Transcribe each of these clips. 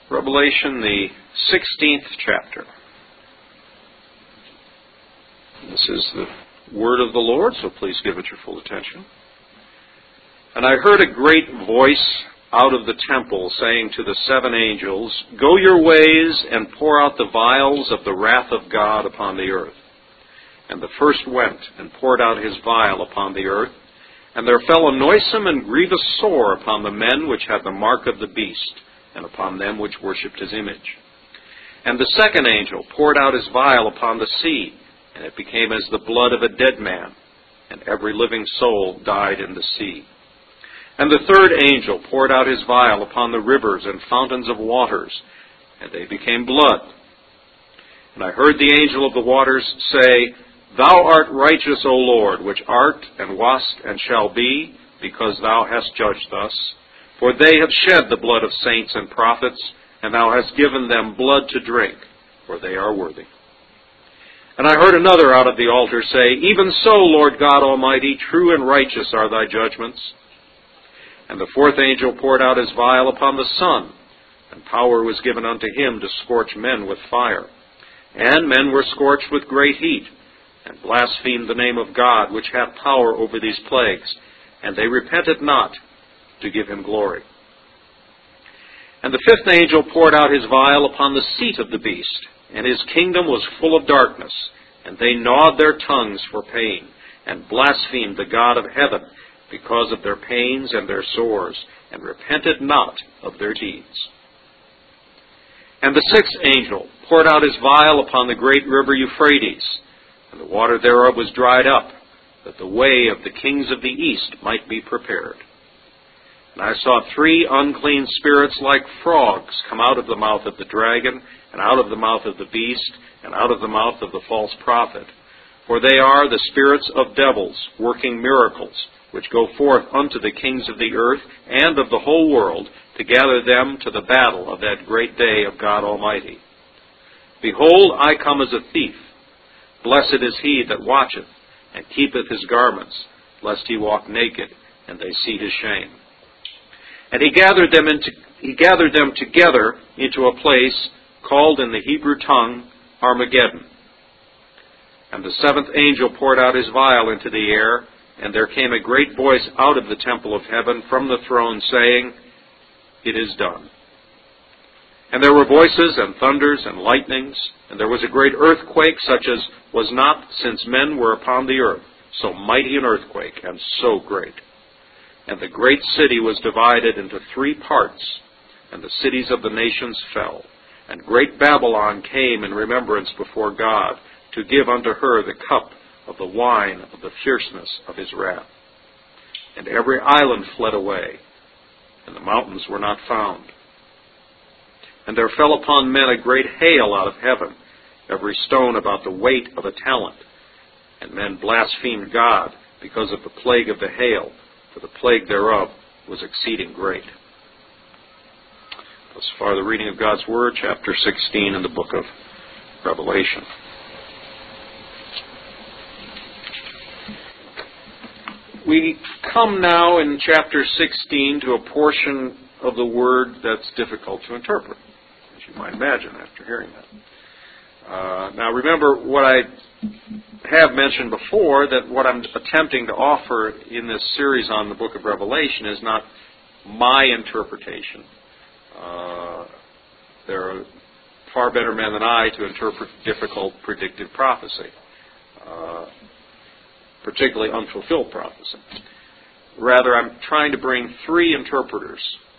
Revelation, the 16th chapter. This is the word of the Lord, so please give it your full attention. And I heard a great voice out of the temple saying to the seven angels, "Go your ways and pour out the vials of the wrath of God upon the earth." And the first went and poured out his vial upon the earth, and there fell a noisome and grievous sore upon the men which had the mark of the beast, and upon them which worshipped his image. And the second angel poured out his vial upon the sea, and it became as the blood of a dead man, and every living soul died in the sea. And the third angel poured out his vial upon the rivers and fountains of waters, and they became blood. And I heard the angel of the waters say, "Thou art righteous, O Lord, which art and wast and shall be, because thou hast judged thus. For they have shed the blood of saints and prophets, and thou hast given them blood to drink, for they are worthy." And I heard another out of the altar say, "Even so, Lord God Almighty, true and righteous are thy judgments." And the fourth angel poured out his vial upon the sun, and power was given unto him to scorch men with fire. And men were scorched with great heat, and blasphemed the name of God, which hath power over these plagues, and they repented not to give him glory. And the fifth angel poured out his vial upon the seat of the beast, and his kingdom was full of darkness, and they gnawed their tongues for pain, and blasphemed the God of heaven because of their pains and their sores, and repented not of their deeds. And the sixth angel poured out his vial upon the great river Euphrates, and the water thereof was dried up, that the way of the kings of the east might be prepared. And I saw three unclean spirits like frogs come out of the mouth of the dragon, and out of the mouth of the beast, and out of the mouth of the false prophet. For they are the spirits of devils, working miracles, which go forth unto the kings of the earth and of the whole world, to gather them to the battle of that great day of God Almighty. Behold, I come as a thief. Blessed is he that watcheth, and keepeth his garments, lest he walk naked, and they see his shame. And he gathered them together into a place called in the Hebrew tongue Armageddon. And the seventh angel poured out his vial into the air, and there came a great voice out of the temple of heaven from the throne, saying, "It is done." And there were voices and thunders and lightnings, and there was a great earthquake, such as was not since men were upon the earth, so mighty an earthquake, and so great. And the great city was divided into three parts, and the cities of the nations fell. And great Babylon came in remembrance before God, to give unto her the cup of the wine of the fierceness of his wrath. And every island fled away, and the mountains were not found. And there fell upon men a great hail out of heaven, every stone about the weight of a talent. And men blasphemed God because of the plague of the hail, for the plague thereof was exceeding great. Thus far the reading of God's Word, chapter 16 in the book of Revelation. We come now in chapter 16 to a portion of the Word that's difficult to interpret, as you might imagine after hearing that. Now remember what I have mentioned before, that what I'm attempting to offer in this series on the book of Revelation is not my interpretation. There are far better men than I to interpret difficult predictive prophecy, particularly unfulfilled prophecy. Rather, I'm trying to bring three interpreters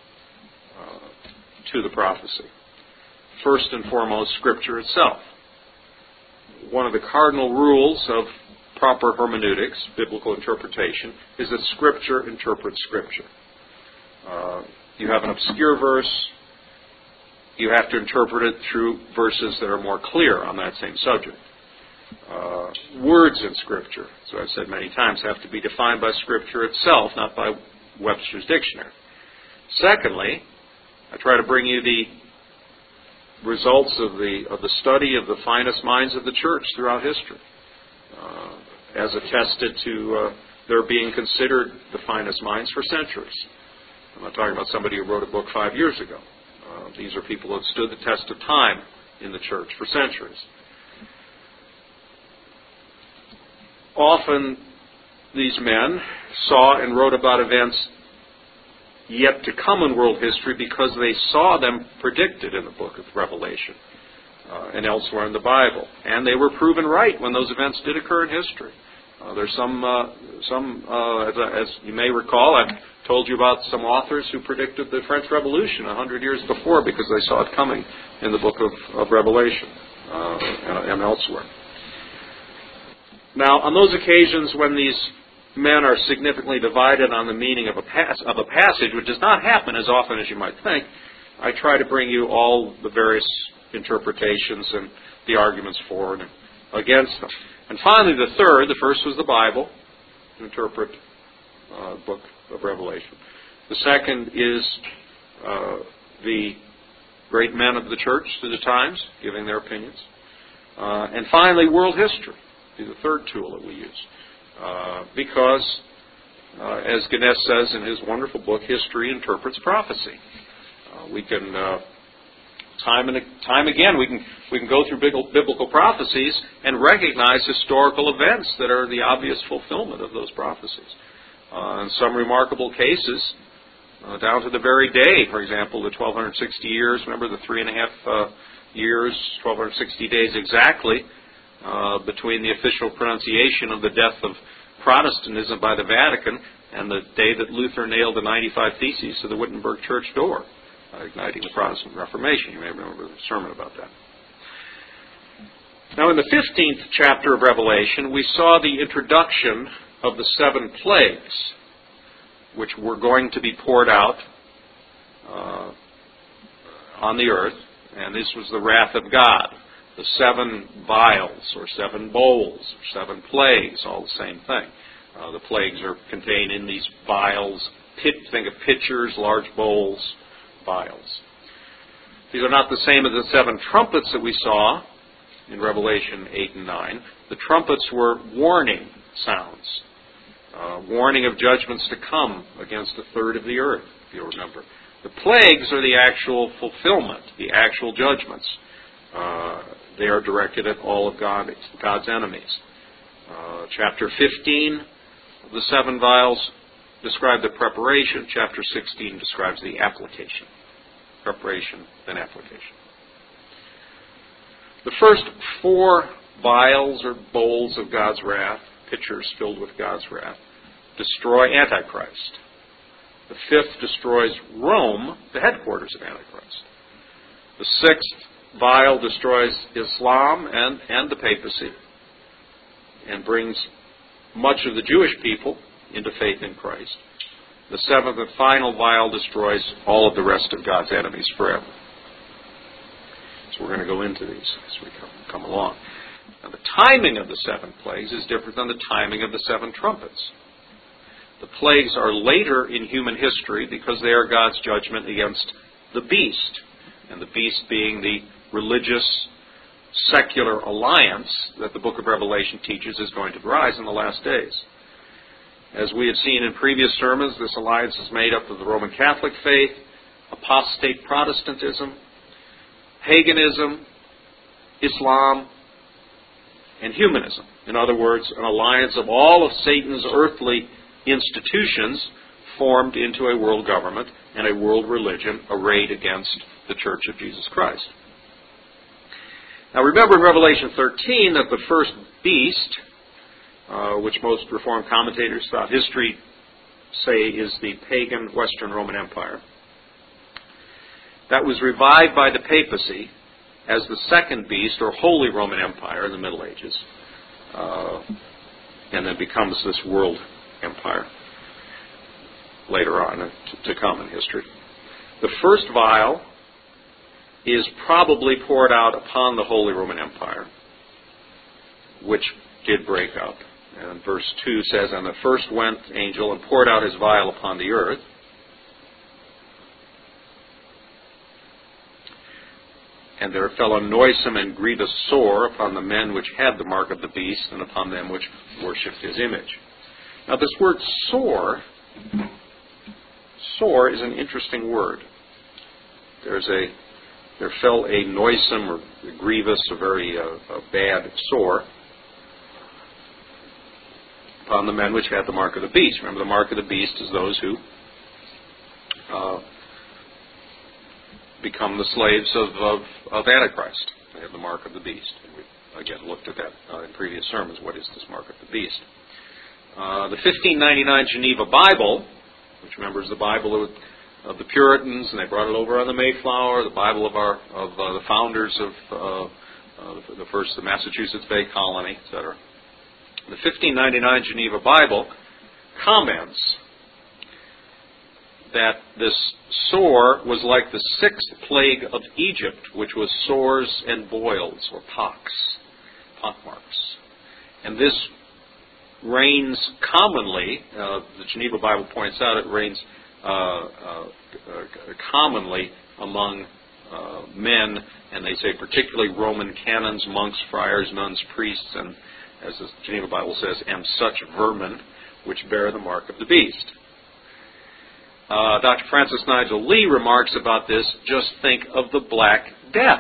to the prophecy. First and foremost, Scripture itself. One of the cardinal rules of proper hermeneutics, biblical interpretation, is that Scripture interprets Scripture. You have an obscure verse, you have to interpret it through verses that are more clear on that same subject. Words in Scripture, so I've said many times, have to be defined by Scripture itself, not by Webster's Dictionary. Secondly, I try to bring you the results of the study of the finest minds of the church throughout history, as attested to their being considered the finest minds for centuries. I'm not talking about somebody who wrote a book 5 years ago. These are people who have stood the test of time in the church for centuries. Often these men saw and wrote about events yet to come in world history because they saw them predicted in the book of Revelation and elsewhere in the Bible. And they were proven right when those events did occur in history. There's some, as you may recall, I've told you about some authors who predicted the French Revolution 100 years before because they saw it coming in the book of Revelation and elsewhere. Now, on those occasions when these men are significantly divided on the meaning of a passage, which does not happen as often as you might think, I try to bring you all the various interpretations and the arguments for and against them. And finally, the first was the Bible, to interpret the book of Revelation. The second is the great men of the church through the times, giving their opinions. And finally, world history is the third tool that we use. Because, as Ganesh says in his wonderful book, history interprets prophecy. We can, time and again, we can go through biblical prophecies and recognize historical events that are the obvious fulfillment of those prophecies. In some remarkable cases, down to the very day, for example, the 1260 years, remember the 3.5 years, 1260 days exactly, between the official pronunciation of the death of Protestantism by the Vatican and the day that Luther nailed the 95 Theses to the Wittenberg church door, igniting the Protestant Reformation. You may remember the sermon about that. Now, in the 15th chapter of Revelation, we saw the introduction of the 7 plagues, which were going to be poured out on the earth, and this was the wrath of God. The 7 vials, or 7 bowls, or 7 plagues, all the same thing. The plagues are contained in these vials. Think of pitchers, large bowls, vials. These are not the same as the 7 trumpets that we saw in Revelation 8 and 9. The trumpets were warning sounds, warning of judgments to come against a third of the earth, if you'll remember. The plagues are the actual fulfillment, the actual judgments. They are directed at all of God's enemies. Chapter 15 of the 7 vials describe the preparation. Chapter 16 describes the application. Preparation, then application. The first 4 vials or bowls of God's wrath, pitchers filled with God's wrath, destroy Antichrist. The 5th destroys Rome, the headquarters of Antichrist. The 6th vial destroys Islam and the papacy and brings much of the Jewish people into faith in Christ. The 7th and final vial destroys all of the rest of God's enemies forever. So we're going to go into these as we come along. Now, the timing of the 7 plagues is different than the timing of the 7 trumpets. The plagues are later in human history because they are God's judgment against the beast, and the beast being the religious, secular alliance that the book of Revelation teaches is going to rise in the last days. As we have seen in previous sermons, this alliance is made up of the Roman Catholic faith, apostate Protestantism, paganism, Islam, and humanism. In other words, an alliance of all of Satan's earthly institutions formed into a world government and a world religion arrayed against the Church of Jesus Christ. Now remember in Revelation 13 that the first beast, which most Reformed commentators throughout history say is the pagan Western Roman Empire, that was revived by the papacy as the second beast, or Holy Roman Empire in the Middle Ages, and then becomes this world empire later on to come in history. The first vial is probably poured out upon the Holy Roman Empire, which did break up. And verse 2 says, "And the first went angel and poured out his vial upon the earth. And there fell a noisome and grievous sore upon the men which had the mark of the beast, and upon them which worshipped his image." Now this word sore is an interesting word. there fell a noisome or grievous, a very bad sore upon the men which had the mark of the beast. Remember, the mark of the beast is those who become the slaves of Antichrist. They have the mark of the beast. And we, again, looked at that in previous sermons. What is this mark of the beast? The 1599 Geneva Bible, which remembers the Bible of the Puritans, and they brought it over on the Mayflower, the Bible of the founders of the Massachusetts Bay Colony, etc. The 1599 Geneva Bible comments that this sore was like the sixth plague of Egypt, which was sores and boils, or pockmarks. And this reigns commonly, the Geneva Bible points out, it reigns commonly among men, and they say particularly Roman canons, monks, friars, nuns, priests, and, as the Geneva Bible says, and such vermin which bear the mark of the beast. Dr. Francis Nigel Lee remarks about this, just think of the Black Death.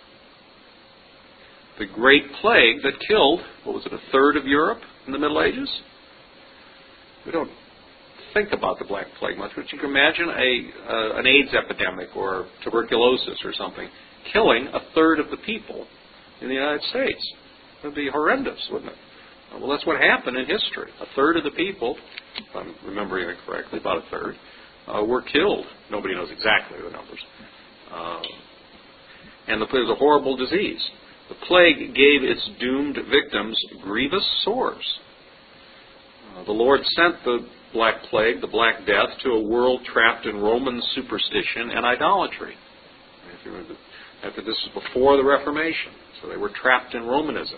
The great plague that killed, a third of Europe in the Middle Ages? We don't think about the Black Plague much, but you can imagine an AIDS epidemic or tuberculosis or something killing a third of the people in the United States. It would be horrendous, wouldn't it? Well, that's what happened in history. A third of the people, if I'm remembering it correctly, about a third, were killed. Nobody knows exactly the numbers. And it was a horrible disease. The plague gave its doomed victims grievous sores. The Lord sent the Black Plague, the Black Death, to a world trapped in Roman superstition and idolatry. This is before the Reformation, so they were trapped in Romanism.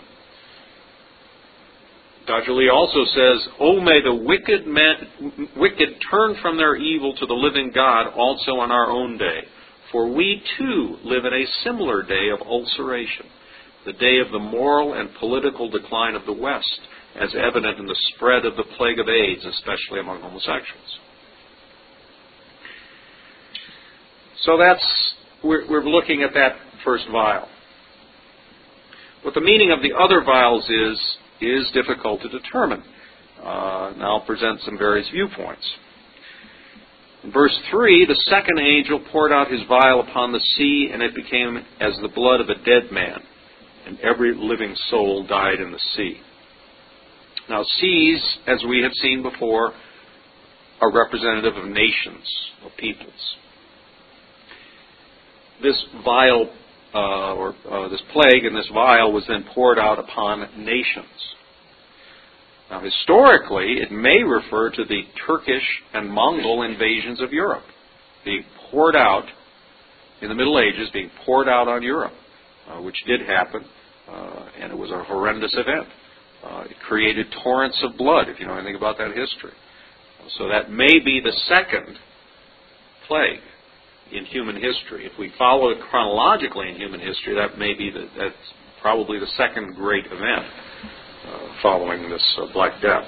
Dr. Lee also says, "Oh, may the wicked turn from their evil to the living God also on our own day, for we too live in a similar day of ulceration, the day of the moral and political decline of the West, as evident in the spread of the plague of AIDS, especially among homosexuals." So we're looking at that first vial. What the meaning of the other vials is difficult to determine. And I'll present some various viewpoints. In verse 3, the second angel poured out his vial upon the sea, and it became as the blood of a dead man, and every living soul died in the sea. Now, seas, as we have seen before, are representative of nations, of peoples. This vial, this plague in this vial, was then poured out upon nations. Now, historically, it may refer to the Turkish and Mongol invasions of Europe, being poured out in the Middle Ages, being poured out on Europe, which did happen, and it was a horrendous event. It created torrents of blood, if you know anything about that history. So that may be the second plague in human history. If we follow it chronologically in human history, that's probably the second great event following this Black Death.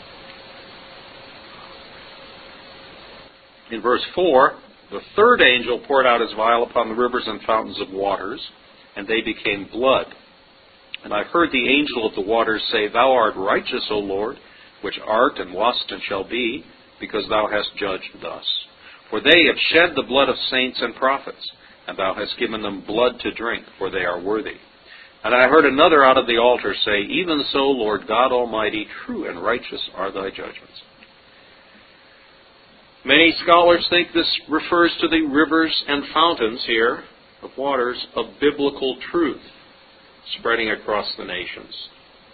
In verse 4, the third angel poured out his vial upon the rivers and fountains of waters, and they became blood. And I heard the angel of the waters say, "Thou art righteous, O Lord, which art and wast and shall be, because thou hast judged thus. For they have shed the blood of saints and prophets, and thou hast given them blood to drink, for they are worthy." And I heard another out of the altar say, "Even so, Lord God Almighty, true and righteous are thy judgments." Many scholars think this refers to the rivers and fountains here of waters of biblical truth spreading across the nations.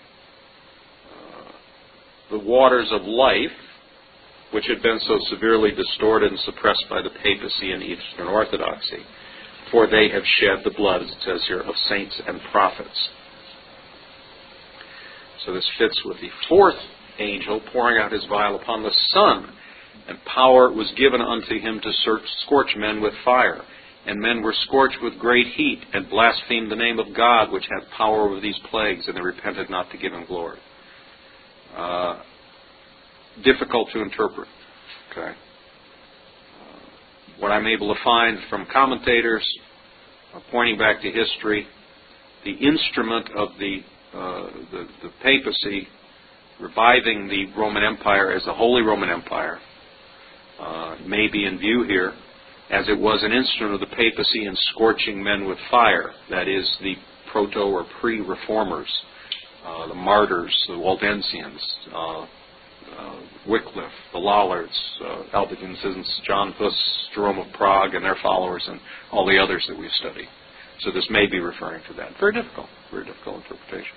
The waters of life, which had been so severely distorted and suppressed by the papacy and Eastern Orthodoxy, for they have shed the blood, as it says here, of saints and prophets. So this fits with the fourth angel pouring out his vial upon the sun, and power was given unto him to scorch men with fire. And men were scorched with great heat, and blasphemed the name of God, which hath power over these plagues, and they repented not to give him glory. Difficult to interpret. Okay. what I'm able to find from commentators pointing back to history, the instrument of the papacy reviving the Roman Empire as the Holy Roman Empire may be in view here, as it was an instrument of the papacy in scorching men with fire, that is, the proto or pre-reformers, the martyrs, the Waldensians, Wycliffe, the Lollards, Albigensians, John Huss, Jerome of Prague, and their followers, and all the others that we've studied. So this may be referring to that. Very difficult interpretation.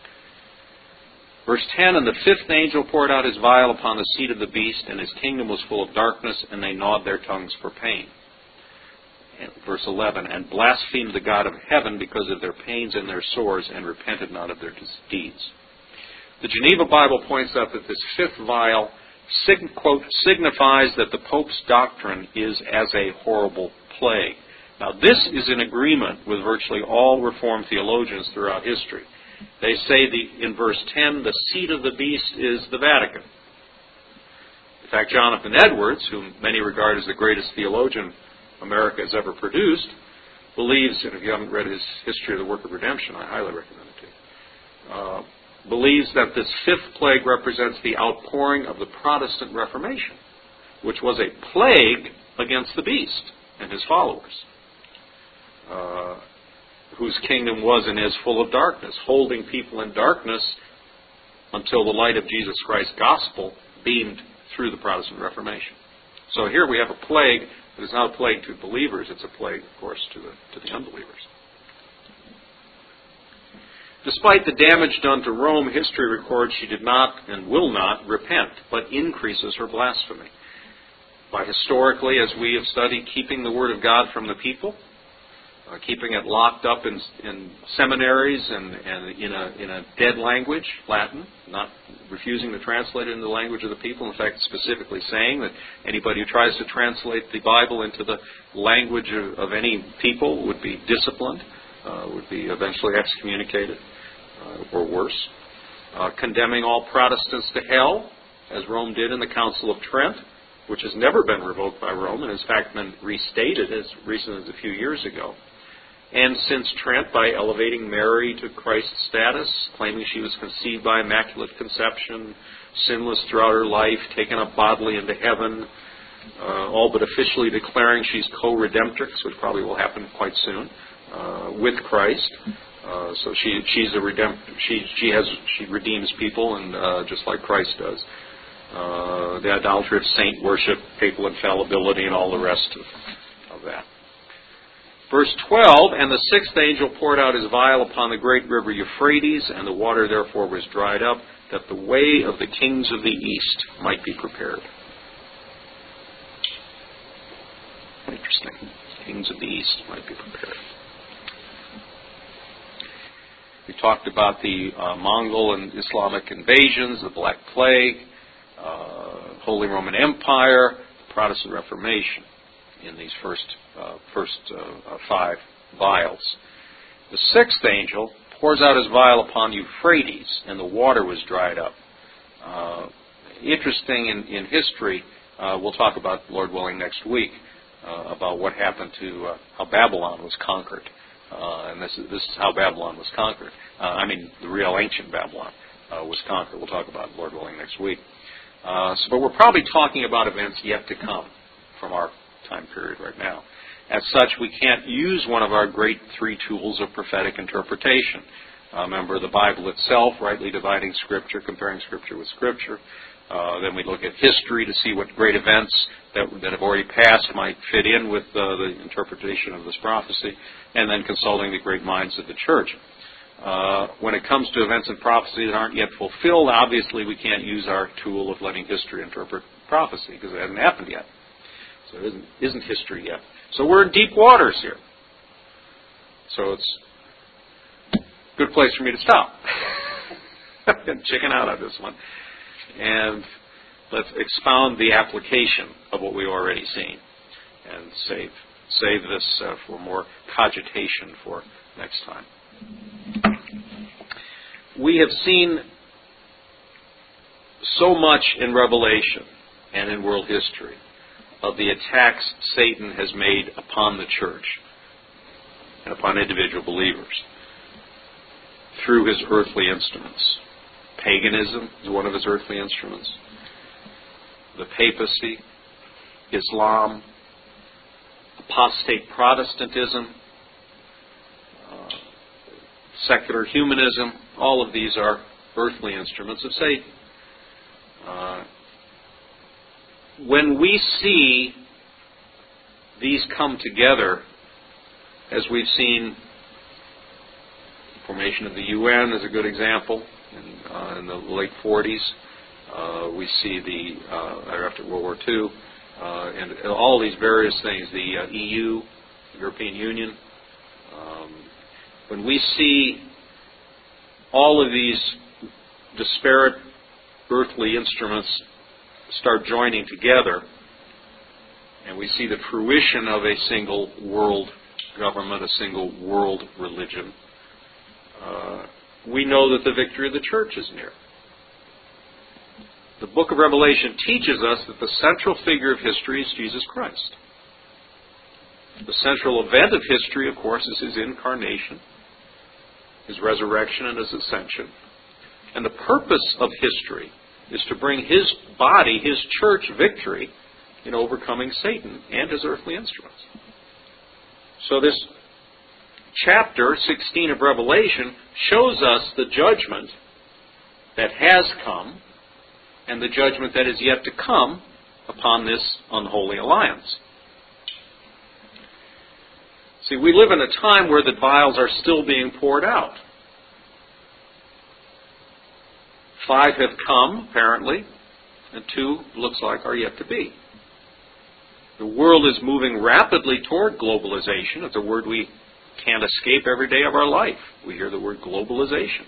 Verse 10, and the fifth angel poured out his vial upon the seat of the beast, and his kingdom was full of darkness, and they gnawed their tongues for pain. And verse 11, and blasphemed the God of heaven because of their pains and their sores, and repented not of their deeds. The Geneva Bible points out that this fifth vial, quote, signifies that the Pope's doctrine is as a horrible plague. Now, this is in agreement with virtually all Reformed theologians throughout history. They say in verse 10, the seat of the beast is the Vatican. In fact, Jonathan Edwards, whom many regard as the greatest theologian America has ever produced, believes, and if you haven't read his History of the Work of Redemption, I highly recommend it to you, believes that this fifth plague represents the outpouring of the Protestant Reformation, which was a plague against the beast and his followers, whose kingdom was and is full of darkness, holding people in darkness until the light of Jesus Christ's gospel beamed through the Protestant Reformation. So here we have a plague that is not a plague to believers, it's a plague, of course, to the unbelievers. Despite the damage done to Rome, history records she did not and will not repent, but increases her blasphemy. By historically, as we have studied, keeping the Word of God from the people, keeping it locked up in seminaries and in a dead language, Latin, not refusing to translate it into the language of the people. In fact, specifically saying that anybody who tries to translate the Bible into the language of any people would be disciplined, would be eventually excommunicated, or worse. Condemning all Protestants to hell, as Rome did in the Council of Trent, which has never been revoked by Rome and has in fact been restated as recent as a few years ago. And since Trent, by elevating Mary to Christ's status, claiming she was conceived by immaculate conception, sinless throughout her life, taken up bodily into heaven, all but officially declaring she's co-redemptrix, which probably will happen quite soon, with Christ. So she's a she redeems people, and just like Christ does. The idolatry of saint worship, papal infallibility, and all the rest of that. Verse 12, and the sixth angel poured out his vial upon the great river Euphrates, and the water therefore was dried up, that the way of the kings of the east might be prepared. Interesting. Kings of the east might be prepared. We talked about the Mongol and Islamic invasions, the Black Plague, Holy Roman Empire, the Protestant Reformation in these first 5 vials. The sixth angel pours out his vial upon Euphrates, and the water was dried up. Interesting in history, we'll talk about, Lord willing, next week, about what happened to how Babylon was conquered. And this is how Babylon was conquered. The real ancient Babylon was conquered. We'll talk about, Lord willing, next week. But we're probably talking about events yet to come from our time period right now. As such, we can't use one of our great 3 tools of prophetic interpretation. Remember, the Bible itself, rightly dividing Scripture, comparing Scripture with Scripture. Then we look at history to see what great events that have already passed might fit in with the interpretation of this prophecy, and then consulting the great minds of the Church. When it comes to events and prophecy that aren't yet fulfilled, obviously we can't use our tool of letting history interpret prophecy, because it hasn't happened yet. So it isn't history yet. So we're in deep waters here. So it's a good place for me to stop. And chicken out on this one. And let's expound the application of what we've already seen. And save this for more cogitation for next time. We have seen so much in Revelation and in world history of the attacks Satan has made upon the church and upon individual believers through his earthly instruments. Paganism is one of his earthly instruments. The papacy, Islam, apostate Protestantism, secular humanism, all of these are earthly instruments of Satan. When we see these come together, as we've seen, the formation of the UN is a good example. In the late 40s, we see after World War II, and all these various things, the EU, the European Union. When we see all of these disparate earthly instruments start joining together, and we see the fruition of a single world government, a single world religion, we know that the victory of the church is near. The book of Revelation teaches us that the central figure of history is Jesus Christ. The central event of history, of course, is his incarnation, his resurrection, and his ascension. And the purpose of history is to bring his body, his church, victory in overcoming Satan and his earthly instruments. So this chapter 16 of Revelation shows us the judgment that has come and the judgment that is yet to come upon this unholy alliance. See, we live in a time where the vials are still being poured out. 5 have come, apparently, and 2, looks like, are yet to be. The world is moving rapidly toward globalization. It's a word we can't escape every day of our life. We hear the word globalization.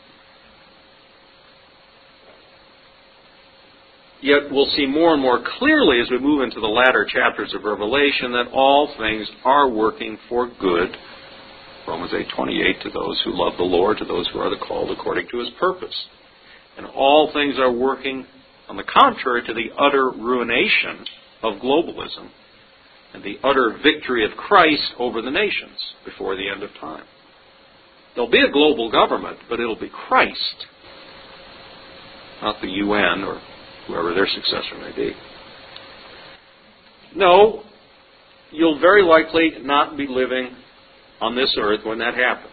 Yet we'll see more and more clearly as we move into the latter chapters of Revelation that all things are working for good. Romans 8:28, to those who love the Lord, to those who are the called according to his purpose. And all things are working, on the contrary, to the utter ruination of globalism and the utter victory of Christ over the nations before the end of time. There'll be a global government, but it'll be Christ, not the UN or whoever their successor may be. No, you'll very likely not be living on this earth when that happens.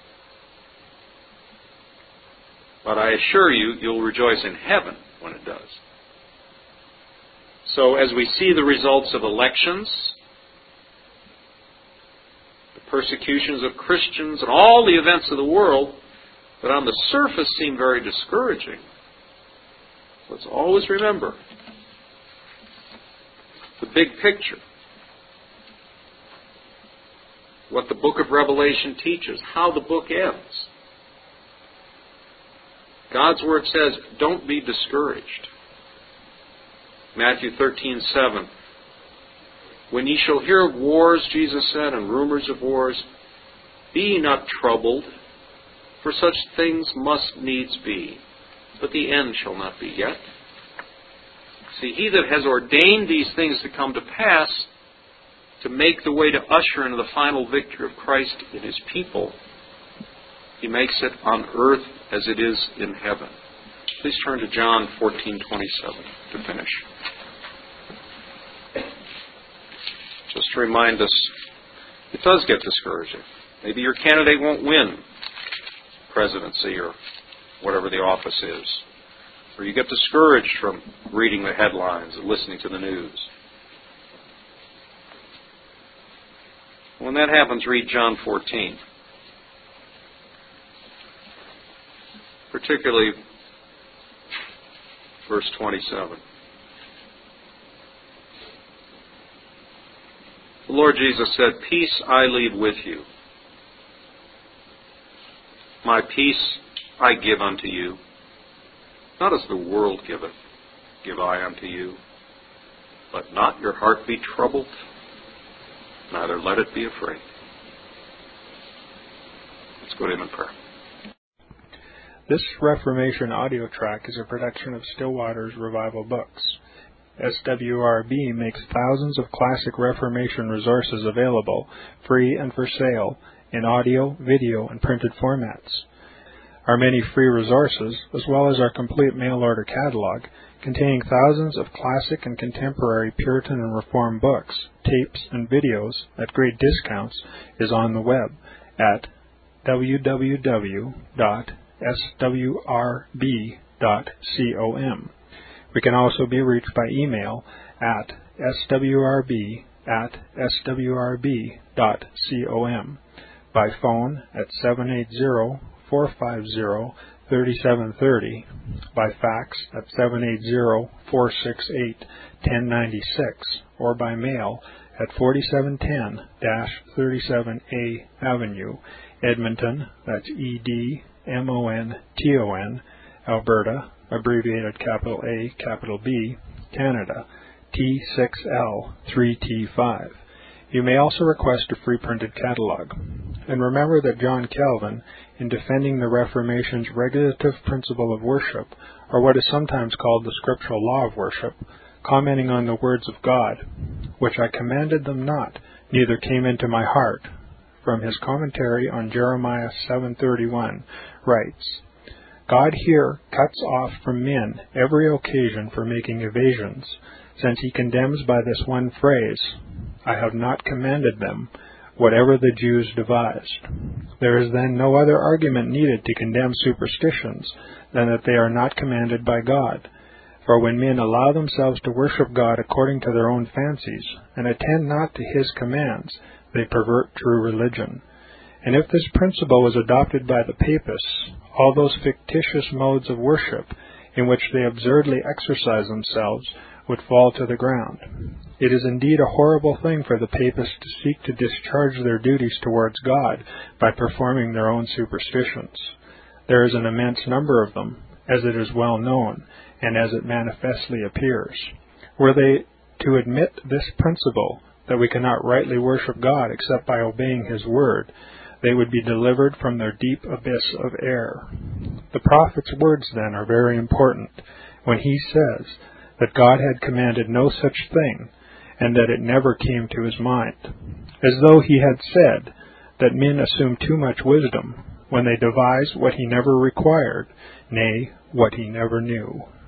But I assure you, you'll rejoice in heaven when it does. So as we see the results of elections, the persecutions of Christians, and all the events of the world that on the surface seem very discouraging, let's always remember the big picture. What the book of Revelation teaches, how the book ends. God's word says, don't be discouraged. Matthew 13:7. When ye shall hear of wars, Jesus said, and rumors of wars, be ye not troubled, for such things must needs be, but the end shall not be yet. See, he that has ordained these things to come to pass, to make the way to usher into the final victory of Christ in his people, he makes it on earth as it is in heaven. Please turn to John 14:27 to finish. Just to remind us, it does get discouraging. Maybe your candidate won't win presidency or whatever the office is. Or you get discouraged from reading the headlines and listening to the news. When that happens, read John 14. Particularly verse 27. The Lord Jesus said, peace I leave with you. My peace I give unto you. Not as the world giveth, give I unto you. Let not your heart be troubled, neither let it be afraid. Let's go to him in prayer. This Reformation audio track is a production of Still Waters Revival Books. SWRB makes thousands of classic Reformation resources available, free and for sale, in audio, video, and printed formats. Our many free resources, as well as our complete mail-order catalog, containing thousands of classic and contemporary Puritan and Reformed books, tapes, and videos at great discounts, is on the web at www.swrb.com. We can also be reached by email at swrb@swrb.com, by phone at 780-450-3730, by fax at 780-468-1096, or by mail at 4710-37A Avenue, Edmonton, that's Edmonton, Alberta, abbreviated capital A, capital B, Canada, T6L3T5. You may also request a free printed catalog. And remember that John Calvin, in defending the Reformation's regulative principle of worship, or what is sometimes called the scriptural law of worship, commenting on the words of God, which I commanded them not, neither came into my heart, from his commentary on Jeremiah 7:31, writes, God here cuts off from men every occasion for making evasions, since he condemns by this one phrase, I have not commanded them, whatever the Jews devised. There is then no other argument needed to condemn superstitions than that they are not commanded by God. For when men allow themselves to worship God according to their own fancies, and attend not to his commands, they pervert true religion. And if this principle was adopted by the Papists, all those fictitious modes of worship in which they absurdly exercise themselves would fall to the ground. It is indeed a horrible thing for the Papists to seek to discharge their duties towards God by performing their own superstitions. There is an immense number of them, as it is well known, and as it manifestly appears. Were they to admit this principle, that we cannot rightly worship God except by obeying his word, they would be delivered from their deep abyss of error. The prophet's words, then, are very important, when he says that God had commanded no such thing, and that it never came to his mind, as though he had said that men assume too much wisdom when they devise what he never required, nay, what he never knew.